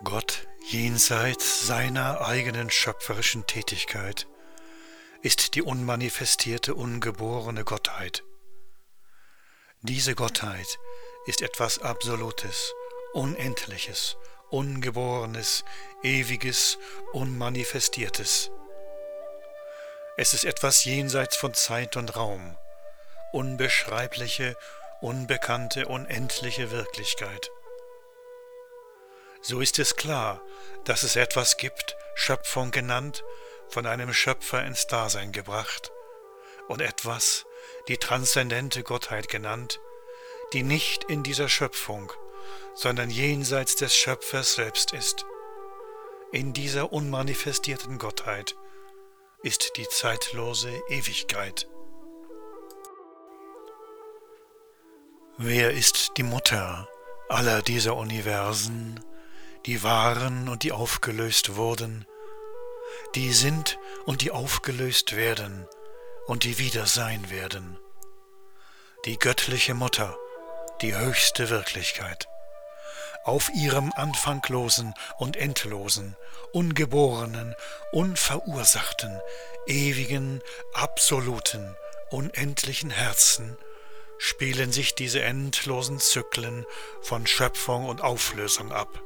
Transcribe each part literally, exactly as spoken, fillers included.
Gott jenseits seiner eigenen schöpferischen Tätigkeit ist die unmanifestierte, ungeborene Gottheit. Diese Gottheit ist etwas Absolutes, Unendliches, Ungeborenes, Ewiges, Unmanifestiertes. Es ist etwas jenseits von Zeit und Raum, unbeschreibliche, unbekannte, unendliche Wirklichkeit. So ist es klar, dass es etwas gibt, Schöpfung genannt, von einem Schöpfer ins Dasein gebracht, und etwas, die transzendente Gottheit genannt, die nicht in dieser Schöpfung, sondern jenseits des Schöpfers selbst ist. In dieser unmanifestierten Gottheit ist die zeitlose Ewigkeit. Wer ist die Mutter aller dieser Universen, die waren und die aufgelöst wurden, die sind und die aufgelöst werden und die wieder sein werden? Die göttliche Mutter, die höchste Wirklichkeit. Auf ihrem anfanglosen und endlosen, ungeborenen, unverursachten, ewigen, absoluten, unendlichen Herzen spielen sich diese endlosen Zyklen von Schöpfung und Auflösung ab.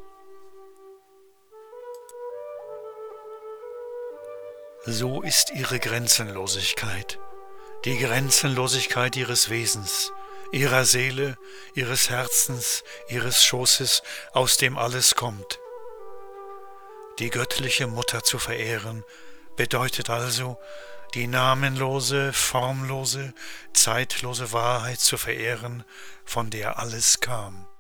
So ist ihre Grenzenlosigkeit, die Grenzenlosigkeit ihres Wesens, ihrer Seele, ihres Herzens, ihres Schoßes, aus dem alles kommt. Die göttliche Mutter zu verehren, bedeutet also, die namenlose, formlose, zeitlose Wahrheit zu verehren, von der alles kam.